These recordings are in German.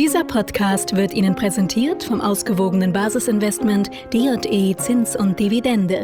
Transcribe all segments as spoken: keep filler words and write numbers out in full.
Dieser Podcast wird Ihnen präsentiert vom ausgewogenen Basisinvestment D J E Zins und Dividende.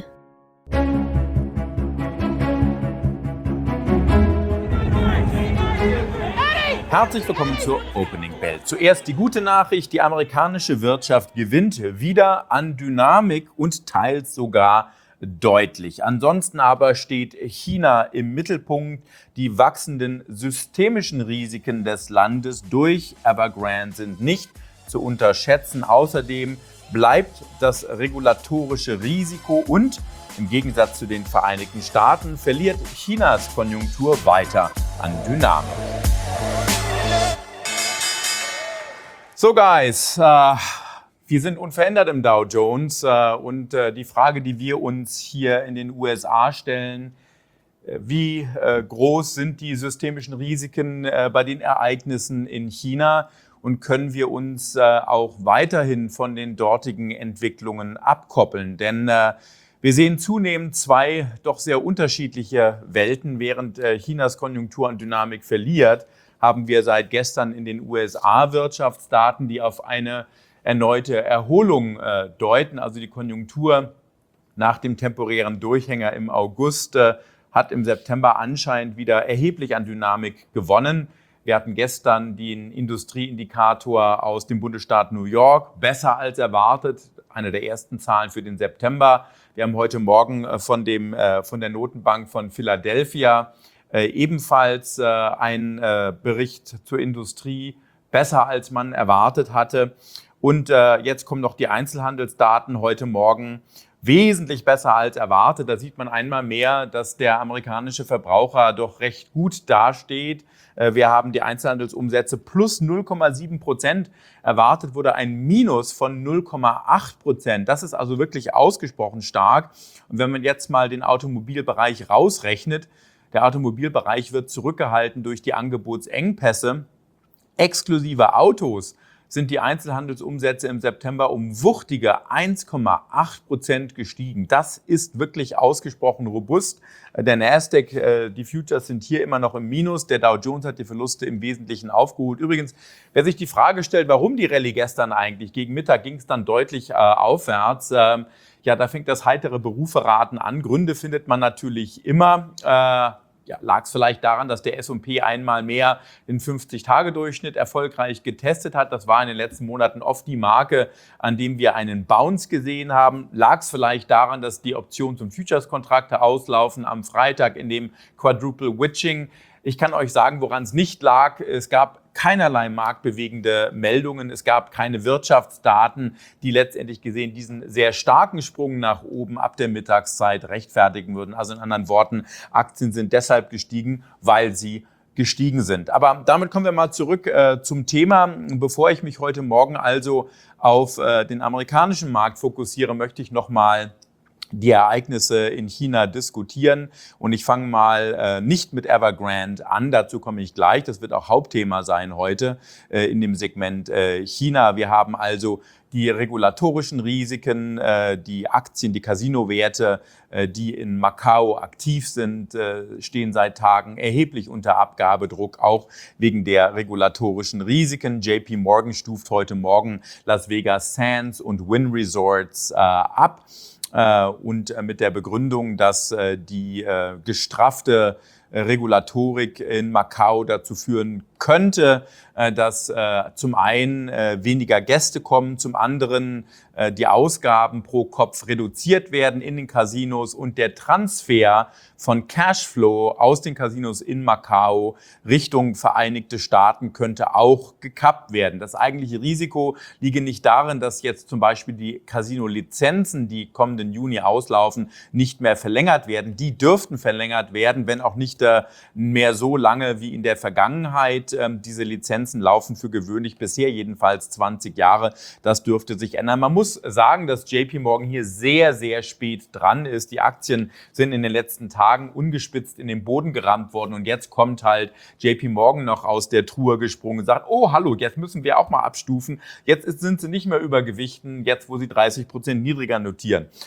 Herzlich willkommen zur Opening Bell. Zuerst die gute Nachricht, die amerikanische Wirtschaft gewinnt wieder an Dynamik und teils sogar deutlich. Ansonsten aber steht China im Mittelpunkt. Die wachsenden systemischen Risiken des Landes durch Evergrande sind nicht zu unterschätzen. Außerdem bleibt das regulatorische Risiko und im Gegensatz zu den Vereinigten Staaten verliert Chinas Konjunktur weiter an Dynamik. So Guys, äh, wir sind unverändert im Dow Jones äh, und äh, die Frage, die wir uns hier in den U S A stellen, äh, wie äh, groß sind die systemischen Risiken äh, bei den Ereignissen in China und können wir uns äh, auch weiterhin von den dortigen Entwicklungen abkoppeln? Denn äh, wir sehen zunehmend zwei doch sehr unterschiedliche Welten. Während äh, Chinas Konjunktur an Dynamik verliert, haben wir seit gestern in den U S A Wirtschaftsdaten, die auf eine erneute Erholung äh, deuten. Also die Konjunktur nach dem temporären Durchhänger im August äh, hat im September anscheinend wieder erheblich an Dynamik gewonnen. Wir hatten gestern den Industrieindikator aus dem Bundesstaat New York, besser als erwartet, eine der ersten Zahlen für den September. Wir haben heute Morgen äh, von, dem, äh, von der Notenbank von Philadelphia Äh, ebenfalls äh, ein äh, Bericht zur Industrie, besser als man erwartet hatte. Und äh, jetzt kommen noch die Einzelhandelsdaten heute Morgen, wesentlich besser als erwartet. Da sieht man einmal mehr, dass der amerikanische Verbraucher doch recht gut dasteht. Äh, wir haben die Einzelhandelsumsätze plus null Komma sieben Prozent. Erwartet wurde ein Minus von null Komma acht Prozent. Das ist also wirklich ausgesprochen stark. Und wenn man jetzt mal den Automobilbereich rausrechnet, der Automobilbereich wird zurückgehalten durch die Angebotsengpässe. Exklusive Autos sind die Einzelhandelsumsätze im September um wuchtige eins Komma acht Prozent gestiegen. Das ist wirklich ausgesprochen robust. Der Nasdaq, die Futures sind hier immer noch im Minus. Der Dow Jones hat die Verluste im Wesentlichen aufgeholt. Übrigens, wer sich die Frage stellt, warum die Rallye gestern eigentlich, gegen Mittag ging es dann deutlich äh, aufwärts. Ähm, ja, da fängt das heitere Beruferaten an. Gründe findet man natürlich immer. Äh, Ja, lag es vielleicht daran, dass der S und P einmal mehr den fünfzig-Tage-Durchschnitt erfolgreich getestet hat. Das war in den letzten Monaten oft die Marke, an dem wir einen Bounce gesehen haben. Lag es vielleicht daran, dass die Options- und Futures-Kontrakte auslaufen am Freitag in dem Quadruple Witching? Ich kann euch sagen, woran es nicht lag. Es gab keinerlei marktbewegende Meldungen. Es gab keine Wirtschaftsdaten, die letztendlich gesehen diesen sehr starken Sprung nach oben ab der Mittagszeit rechtfertigen würden. Also in anderen Worten, Aktien sind deshalb gestiegen, weil sie gestiegen sind. Aber damit kommen wir mal zurück äh, zum Thema. Bevor ich mich heute Morgen also auf äh, den amerikanischen Markt fokussiere, möchte ich noch mal die Ereignisse in China diskutieren. Und ich fange mal äh, nicht mit Evergrande an, dazu komme ich gleich. Das wird auch Hauptthema sein heute äh, in dem Segment äh, China. Wir haben also die regulatorischen Risiken, äh, die Aktien, die Casino-Werte, äh, die in Macau aktiv sind, äh, stehen seit Tagen erheblich unter Abgabedruck, auch wegen der regulatorischen Risiken. J P Morgan stuft heute Morgen Las Vegas Sands und Wynn Resorts äh, ab. Und mit der Begründung, dass die gestraffte Regulatorik in Macau dazu führen könnte, dass zum einen weniger Gäste kommen, zum anderen die Ausgaben pro Kopf reduziert werden in den Casinos und der Transfer von Cashflow aus den Casinos in Macau Richtung Vereinigte Staaten könnte auch gekappt werden. Das eigentliche Risiko liege nicht darin, dass jetzt zum Beispiel die Casino-Lizenzen, die kommenden Juni auslaufen, nicht mehr verlängert werden. Die dürften verlängert werden, wenn auch nicht mehr so lange wie in der Vergangenheit. Diese Lizenzen laufen für gewöhnlich bisher jedenfalls zwanzig Jahre. Das dürfte sich ändern. Man muss sagen, dass J P Morgan hier sehr, sehr spät dran ist. Die Aktien sind in den letzten Tagen ungespitzt in den Boden gerammt worden und jetzt kommt halt J P Morgan noch aus der Truhe gesprungen und sagt, oh hallo, jetzt müssen wir auch mal abstufen. Jetzt sind sie nicht mehr über Gewichten, jetzt wo sie dreißig Prozent niedriger notieren.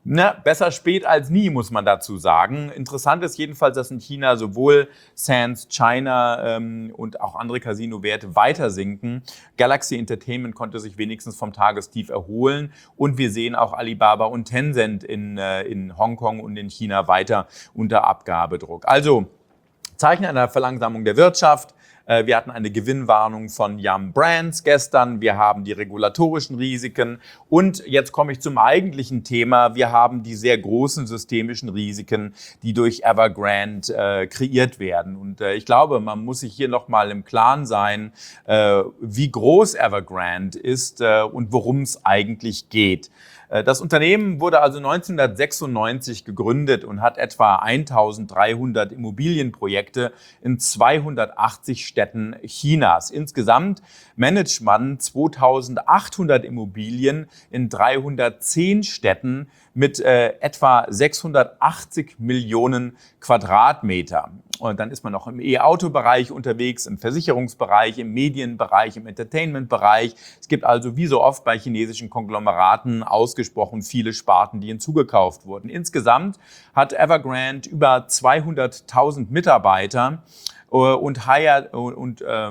Na, besser spät als nie, muss man dazu sagen. Interessant ist jedenfalls, dass in China sowohl Sands, China ähm, und auch andere Casino-Werte weiter sinken. Galaxy Entertainment konnte sich wenigstens vom Tagestief erholen. Und wir sehen auch Alibaba und Tencent in, äh, in Hongkong und in China weiter unter Abgabedruck. Also Zeichen einer Verlangsamung der Wirtschaft. Wir hatten eine Gewinnwarnung von Yum Brands gestern. Wir haben die regulatorischen Risiken. Und jetzt komme ich zum eigentlichen Thema. Wir haben die sehr großen systemischen Risiken, die durch Evergrande äh, kreiert werden. Und äh, ich glaube, man muss sich hier nochmal im Klaren sein, äh, wie groß Evergrande ist äh, und worum es eigentlich geht. Das Unternehmen wurde also neunzehnhundertsechsundneunzig gegründet und hat etwa eintausenddreihundert Immobilienprojekte in zweihundertachtzig Städten Chinas. Insgesamt managt man zweitausendachthundert Immobilien in dreihundertzehn Städten mit äh, etwa sechshundertachtzig Millionen Quadratmeter. Und dann ist man noch im E-Auto-Bereich unterwegs, im Versicherungsbereich, im Medienbereich, im Entertainment-Bereich. Es gibt also wie so oft bei chinesischen Konglomeraten ausgesprochen viele Sparten, die hinzugekauft wurden. Insgesamt hat Evergrande über zweihunderttausend Mitarbeiter äh, und, hire, und äh,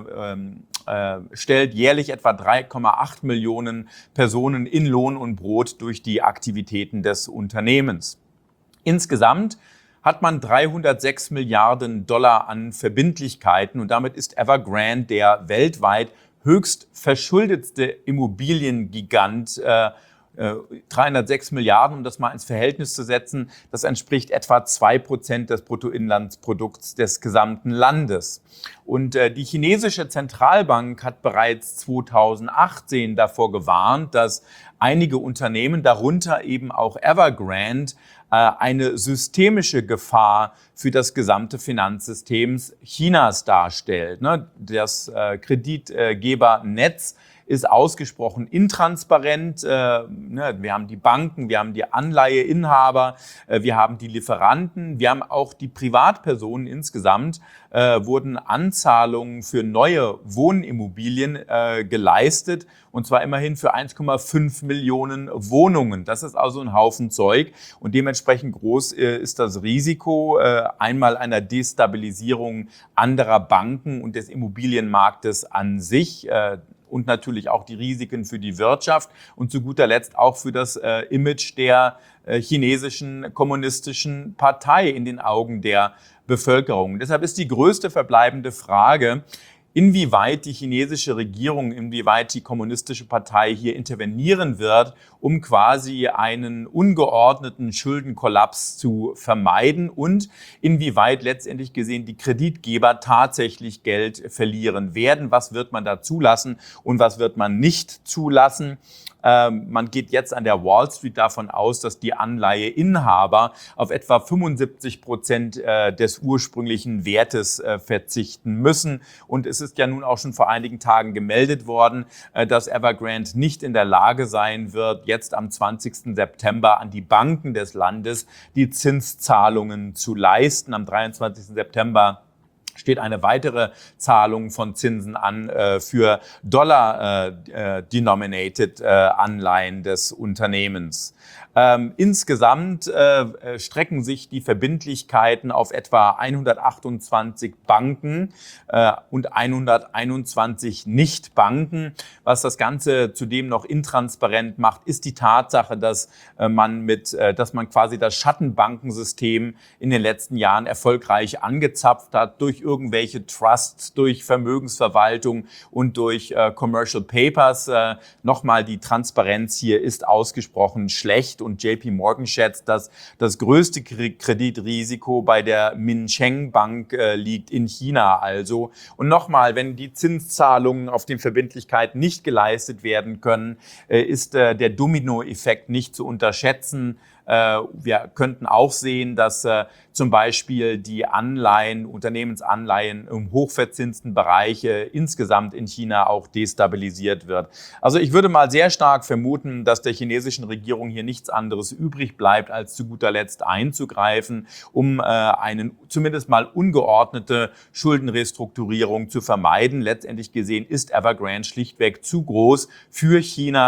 äh, stellt jährlich etwa drei Komma acht Millionen Personen in Lohn und Brot durch die Aktivitäten des Unternehmens. Insgesamt hat man dreihundertsechs Milliarden Dollar an Verbindlichkeiten und damit ist Evergrande der weltweit höchst verschuldetste Immobiliengigant. Äh, dreihundertsechs Milliarden, um das mal ins Verhältnis zu setzen, das entspricht etwa zwei Prozent des Bruttoinlandsprodukts des gesamten Landes. Und äh, die chinesische Zentralbank hat bereits zweitausendachtzehn davor gewarnt, dass einige Unternehmen, darunter eben auch Evergrande, äh, eine systemische Gefahr für das gesamte Finanzsystem Chinas darstellt. Ne? Das äh, Kreditgebernetz ist ausgesprochen intransparent. Äh, ne, wir haben die Banken, wir haben die Anleiheinhaber, äh, wir haben die Lieferanten, wir haben auch die Privatpersonen insgesamt, äh, wurden Anzahlungen für neue Wohnimmobilien äh, geleistet, und zwar immerhin für eins Komma fünf Millionen Wohnungen. Das ist also ein Haufen Zeug und dementsprechend groß äh, ist das Risiko äh, einmal einer Destabilisierung anderer Banken und des Immobilienmarktes an sich, äh, und natürlich auch die Risiken für die Wirtschaft und zu guter Letzt auch für das äh, Image der äh, chinesischen kommunistischen Partei in den Augen der Bevölkerung. Deshalb ist die größte verbleibende Frage, inwieweit die chinesische Regierung, inwieweit die kommunistische Partei hier intervenieren wird, um quasi einen ungeordneten Schuldenkollaps zu vermeiden und inwieweit letztendlich gesehen die Kreditgeber tatsächlich Geld verlieren werden. Was wird man da zulassen und was wird man nicht zulassen? Ähm, man geht jetzt an der Wall Street davon aus, dass die Anleiheinhaber auf etwa fünfundsiebzig Prozent äh, des ursprünglichen Wertes äh, verzichten müssen. Und es ist ja nun auch schon vor einigen Tagen gemeldet worden, äh, dass Evergrande nicht in der Lage sein wird, jetzt am zwanzigsten September an die Banken des Landes die Zinszahlungen zu leisten. Am dreiundzwanzigsten September steht eine weitere Zahlung von Zinsen an äh, für Dollar-denominated äh, äh, Anleihen des Unternehmens. Ähm, insgesamt äh, strecken sich die Verbindlichkeiten auf etwa hundertachtundzwanzig Banken äh, und hunderteinundzwanzig Nichtbanken. Was das Ganze zudem noch intransparent macht, ist die Tatsache, dass äh, man mit, äh, dass man quasi das Schattenbankensystem in den letzten Jahren erfolgreich angezapft hat durch irgendwelche Trusts, durch Vermögensverwaltung und durch äh, Commercial Papers. Äh, nochmal, die Transparenz hier ist ausgesprochen schlecht und J P Morgan schätzt, dass das größte Kreditrisiko bei der Minsheng Bank äh, liegt in China also. Und nochmal, wenn die Zinszahlungen auf den Verbindlichkeiten nicht geleistet werden können, äh, ist äh, der Dominoeffekt nicht zu unterschätzen. Wir könnten auch sehen, dass äh, zum Beispiel die Anleihen, Unternehmensanleihen im hochverzinsten Bereich äh, insgesamt in China auch destabilisiert wird. Also ich würde mal sehr stark vermuten, dass der chinesischen Regierung hier nichts anderes übrig bleibt, als zu guter Letzt einzugreifen, um äh, eine zumindest mal ungeordnete Schuldenrestrukturierung zu vermeiden. Letztendlich gesehen ist Evergrande schlichtweg zu groß für China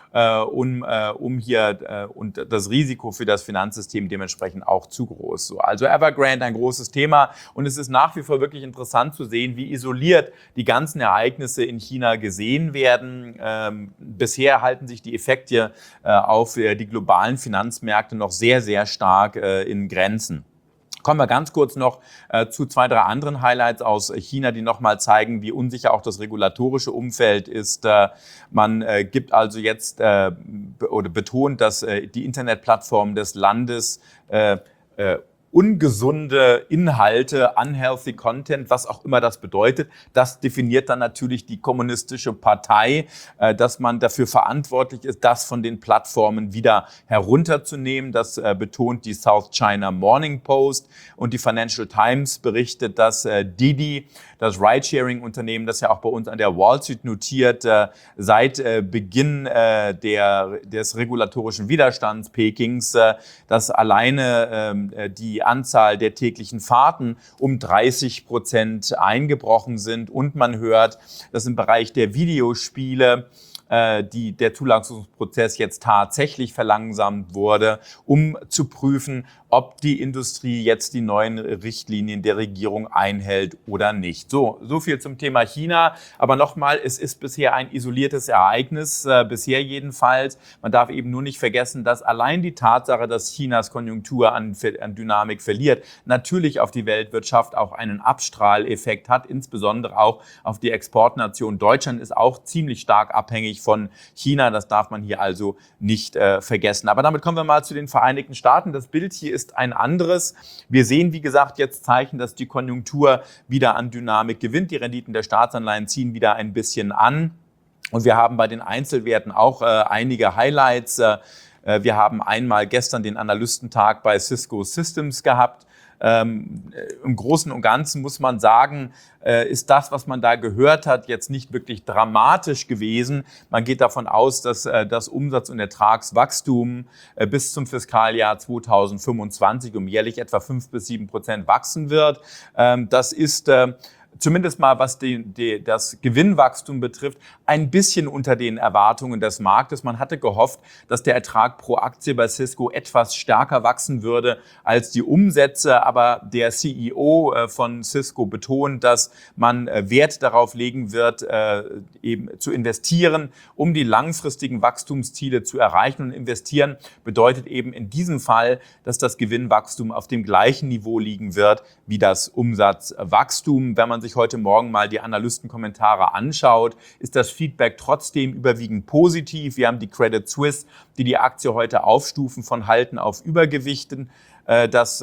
äh, um, äh, um hier äh, und das Risiko für das Finanzsystem dementsprechend auch zu groß. So, also Evergrande ein großes Thema und es ist nach wie vor wirklich interessant zu sehen, wie isoliert die ganzen Ereignisse in China gesehen werden. Ähm, bisher halten sich die Effekte äh, auf äh, die globalen Finanzmärkte noch sehr, sehr stark äh, in Grenzen. Kommen wir ganz kurz noch äh, zu zwei, drei anderen Highlights aus China, die nochmal zeigen, wie unsicher auch das regulatorische Umfeld ist. Äh, man äh, gibt also jetzt äh, be- oder betont, dass äh, die Internetplattformen des Landes äh, äh, ungesunde Inhalte, unhealthy Content, was auch immer das bedeutet, das definiert dann natürlich die kommunistische Partei, äh, dass man dafür verantwortlich ist, das von den Plattformen wieder herunterzunehmen. Das äh, betont die South China Morning Post und die Financial Times berichtet, dass äh, Didi, das Ridesharing-Unternehmen, das ja auch bei uns an der Wall Street notiert, äh, seit äh, Beginn äh, der, des regulatorischen Widerstands Pekings, äh, dass alleine äh, die Anzahl der täglichen Fahrten um dreißig Prozent eingebrochen sind. Und man hört, dass im Bereich der Videospiele äh, die, der Zulassungsprozess jetzt tatsächlich verlangsamt wurde, um zu prüfen, ob die Industrie jetzt die neuen Richtlinien der Regierung einhält oder nicht. So, so viel zum Thema China. Aber nochmal, es ist bisher ein isoliertes Ereignis, äh, bisher jedenfalls. Man darf eben nur nicht vergessen, dass allein die Tatsache, dass Chinas Konjunktur an, an Dynamik verliert, natürlich auf die Weltwirtschaft auch einen Abstrahleffekt hat, insbesondere auch auf die Exportnation. Deutschland ist auch ziemlich stark abhängig von China. Das darf man hier also nicht äh, vergessen. Aber damit kommen wir mal zu den Vereinigten Staaten. Das Bild hier ist ein anderes. Wir sehen, wie gesagt, jetzt Zeichen, dass die Konjunktur wieder an Dynamik gewinnt. Die Renditen der Staatsanleihen ziehen wieder ein bisschen an. Und wir haben bei den Einzelwerten auch äh, einige Highlights. Äh, wir haben einmal gestern den Analystentag bei Cisco Systems gehabt. Ähm, im Großen und Ganzen muss man sagen, äh, ist das, was man da gehört hat, jetzt nicht wirklich dramatisch gewesen. Man geht davon aus, dass äh, das Umsatz- und Ertragswachstum äh, bis zum Fiskaljahr zweitausendfünfundzwanzig um jährlich etwa fünf bis sieben Prozent wachsen wird. Ähm, das ist äh, zumindest mal, was die, die, das Gewinnwachstum betrifft, ein bisschen unter den Erwartungen des Marktes. Man hatte gehofft, dass der Ertrag pro Aktie bei Cisco etwas stärker wachsen würde als die Umsätze. Aber der C E O von Cisco betont, dass man Wert darauf legen wird, eben zu investieren, um die langfristigen Wachstumsziele zu erreichen. Und investieren bedeutet eben in diesem Fall, dass das Gewinnwachstum auf dem gleichen Niveau liegen wird wie das Umsatzwachstum. Wenn man sich heute Morgen mal die Analystenkommentare anschaut, ist das Feedback trotzdem überwiegend positiv. Wir haben die Credit Suisse, die die Aktie heute aufstufen von Halten auf Übergewichten. Dass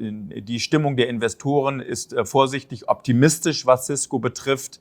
die Stimmung der Investoren ist vorsichtig optimistisch, was Cisco betrifft.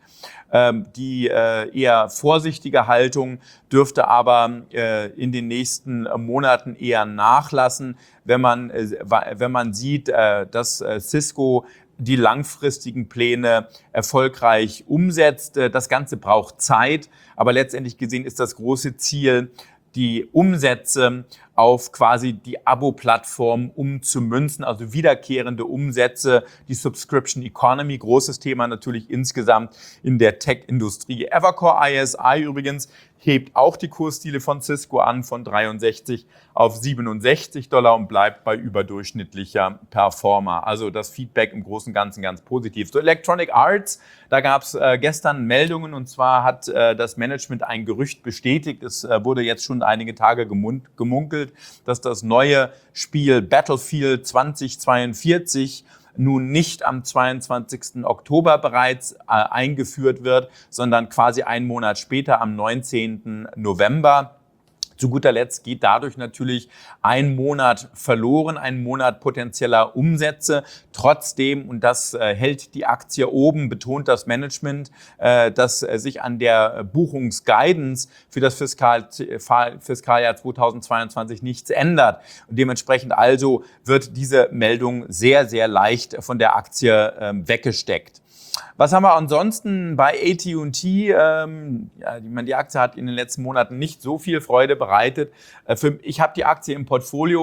Die eher vorsichtige Haltung dürfte aber in den nächsten Monaten eher nachlassen, wenn man, wenn man sieht, dass Cisco die langfristigen Pläne erfolgreich umsetzt. Das Ganze braucht Zeit, aber letztendlich gesehen ist das große Ziel, die Umsätze auf quasi die Abo-Plattform umzumünzen, also wiederkehrende Umsätze, die Subscription Economy, großes Thema natürlich insgesamt in der Tech-Industrie. Evercore I S I übrigens hebt auch die Kursziele von Cisco an von dreiundsechzig auf siebenundsechzig Dollar und bleibt bei überdurchschnittlicher Performer. Also das Feedback im Großen und Ganzen ganz positiv. So Electronic Arts, da gab es äh, gestern Meldungen und zwar hat äh, das Management ein Gerücht bestätigt. Es äh, wurde jetzt schon einige Tage gemund, gemunkelt, dass das neue Spiel Battlefield zweitausendzweiundvierzig nun nicht am zweiundzwanzigsten Oktober bereits äh, eingeführt wird, sondern quasi einen Monat später am neunzehnten November. Zu guter Letzt geht dadurch natürlich ein Monat verloren, ein Monat potenzieller Umsätze. Trotzdem, und das äh, hält die Aktie oben, betont das Management, äh, dass äh, sich an der Buchungsguidance für das Fiskal, Fiskaljahr zweitausendzweiundzwanzig nichts ändert. Und dementsprechend also wird diese Meldung sehr, sehr leicht von der Aktie äh, weggesteckt. Was haben wir ansonsten bei A T und T? Ähm, ja, die Aktie hat in den letzten Monaten nicht so viel Freude bereitet. Äh, für, ich habe die Aktie im Portfolio.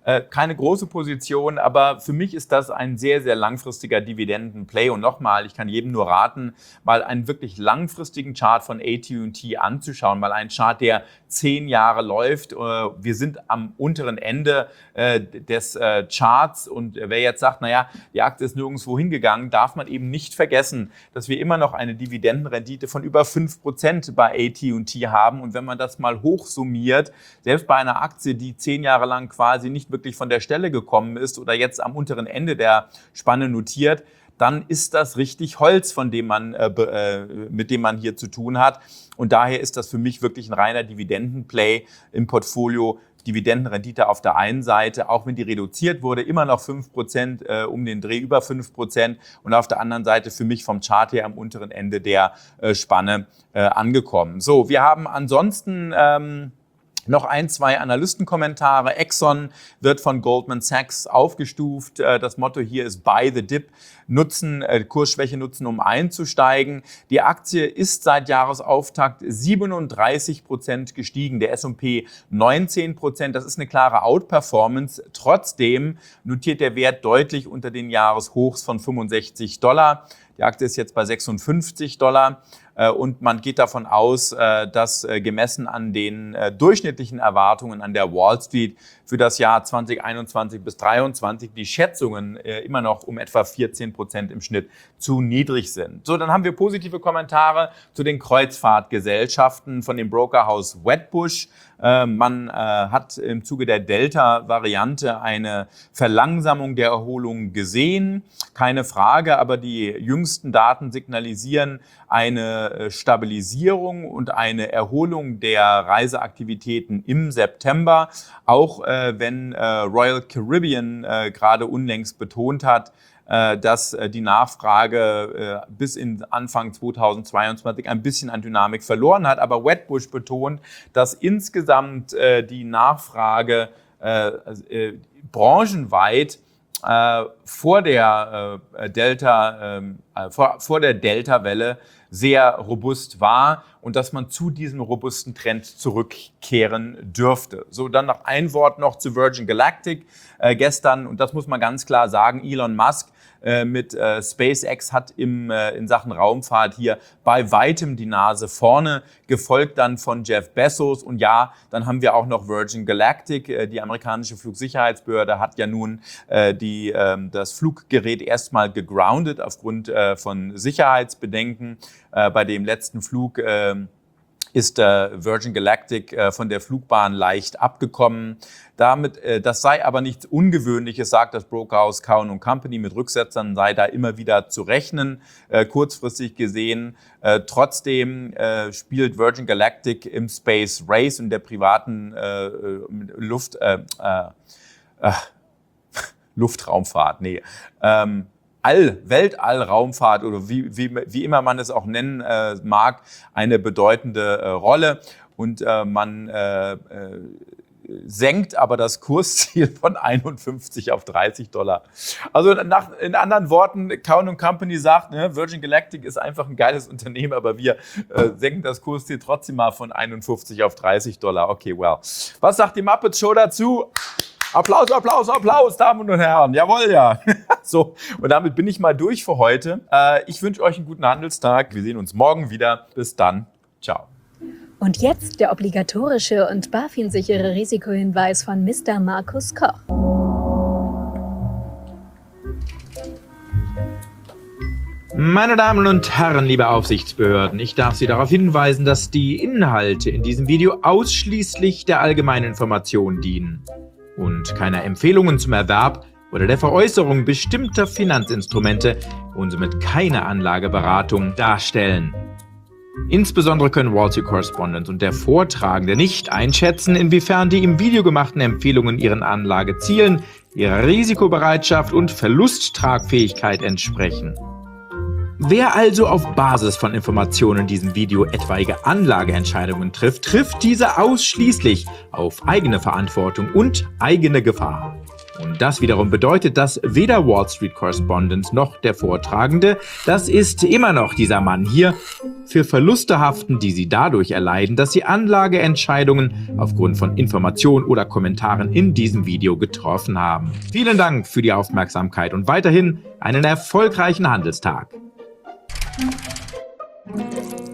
Äh, keine große Position, aber für mich ist das ein sehr, sehr langfristiger Dividendenplay. Und nochmal, ich kann jedem nur raten, mal einen wirklich langfristigen Chart von A T und T anzuschauen, mal einen Chart, der zehn Jahre läuft. Wir sind am unteren Ende des Charts und wer jetzt sagt, naja, die Aktie ist nirgendwo hingegangen, darf man eben nicht vergessen, dass wir immer noch eine Dividendenrendite von über fünf Prozent bei A T und T haben. Und wenn man das mal hochsummiert, selbst bei einer Aktie, die zehn Jahre lang quasi nicht wirklich von der Stelle gekommen ist oder jetzt am unteren Ende der Spanne notiert, dann ist das richtig Holz, von dem man, äh, mit dem man hier zu tun hat. Und daher ist das für mich wirklich ein reiner Dividendenplay im Portfolio. Dividendenrendite auf der einen Seite, auch wenn die reduziert wurde, immer noch fünf Prozent, äh, um den Dreh über fünf Prozent. Und auf der anderen Seite für mich vom Chart her am unteren Ende der äh, Spanne äh, angekommen. So, wir haben ansonsten Ähm, noch ein, zwei Analystenkommentare. Exxon wird von Goldman Sachs aufgestuft. Das Motto hier ist Buy the Dip. Nutzen, äh, Kursschwäche nutzen, um einzusteigen. Die Aktie ist seit Jahresauftakt siebenunddreißig Prozent gestiegen. Der S und P neunzehn Prozent. Das ist eine klare Outperformance. Trotzdem notiert der Wert deutlich unter den Jahreshochs von fünfundsechzig Dollar. Die Aktie ist jetzt bei sechsundfünfzig Dollar. Und man geht davon aus, dass gemessen an den durchschnittlichen Erwartungen an der Wall Street für das Jahr zwanzig einundzwanzig bis dreiundzwanzig die Schätzungen immer noch um etwa vierzehn Prozent im Schnitt zu niedrig sind. So, dann haben wir positive Kommentare zu den Kreuzfahrtgesellschaften von dem Brokerhaus Wedbush. Man hat im Zuge der Delta-Variante eine Verlangsamung der Erholung gesehen. Keine Frage, aber die jüngsten Daten signalisieren eine Stabilisierung und eine Erholung der Reiseaktivitäten im September. Auch äh, wenn äh, Royal Caribbean äh, gerade unlängst betont hat, äh, dass äh, die Nachfrage äh, bis in Anfang zweitausendzweiundzwanzig ein bisschen an Dynamik verloren hat. Aber Wedbush betont, dass insgesamt äh, die Nachfrage äh, äh, branchenweit äh, vor der äh, Delta, äh, vor, vor der Delta-Welle sehr robust war und dass man zu diesem robusten Trend zurückkehren dürfte. So, dann noch ein Wort noch zu Virgin Galactic. Äh, gestern, und das muss man ganz klar sagen, Elon Musk äh, mit äh, SpaceX hat im, äh, in Sachen Raumfahrt hier bei weitem die Nase vorne, gefolgt dann von Jeff Bezos. Und ja, dann haben wir auch noch Virgin Galactic. Äh, die amerikanische Flugsicherheitsbehörde hat ja nun äh, die, äh, das Fluggerät erstmal gegroundet aufgrund äh, von Sicherheitsbedenken. Äh, bei dem letzten Flug äh, ist äh, Virgin Galactic äh, von der Flugbahn leicht abgekommen. Damit, äh, das sei aber nichts Ungewöhnliches, sagt das Brokerhaus Cowen und Company. Mit Rücksetzern sei da immer wieder zu rechnen, äh, kurzfristig gesehen. Äh, trotzdem äh, spielt Virgin Galactic im Space Race und der privaten äh, Luft, äh, äh, äh, Luftraumfahrt, nee, ähm, All, Weltallraumfahrt oder wie, wie, wie immer man es auch nennen äh, mag, eine bedeutende äh, Rolle. Und äh, man äh, äh, senkt aber das Kursziel von einundfünfzig auf dreißig Dollar. Also nach, in anderen Worten, Cowen und Company sagt, ne, Virgin Galactic ist einfach ein geiles Unternehmen, aber wir äh, senken das Kursziel trotzdem mal von einundfünfzig auf dreißig Dollar. Okay, well. Was sagt die Muppets Show dazu? Applaus, Applaus, Applaus, Damen und Herren. Jawohl, ja. So, und damit bin ich mal durch für heute. Äh, ich wünsche euch einen guten Handelstag. Wir sehen uns morgen wieder. Bis dann. Ciao. Und jetzt der obligatorische und BaFin-sichere Risikohinweis von Mister Markus Koch. Meine Damen und Herren, liebe Aufsichtsbehörden, ich darf Sie darauf hinweisen, dass die Inhalte in diesem Video ausschließlich der allgemeinen Information dienen und keiner Empfehlungen zum Erwerb oder der Veräußerung bestimmter Finanzinstrumente und somit keine Anlageberatung darstellen. Insbesondere können Wall Street Correspondent und der Vortragende nicht einschätzen, inwiefern die im Video gemachten Empfehlungen ihren Anlagezielen, ihrer Risikobereitschaft und Verlusttragfähigkeit entsprechen. Wer also auf Basis von Informationen in diesem Video etwaige Anlageentscheidungen trifft, trifft diese ausschließlich auf eigene Verantwortung und eigene Gefahr. Und das wiederum bedeutet, dass weder Wall Street Correspondent noch der Vortragende, das ist immer noch dieser Mann hier, für Verluste haften, die sie dadurch erleiden, dass sie Anlageentscheidungen aufgrund von Informationen oder Kommentaren in diesem Video getroffen haben. Vielen Dank für die Aufmerksamkeit und weiterhin einen erfolgreichen Handelstag.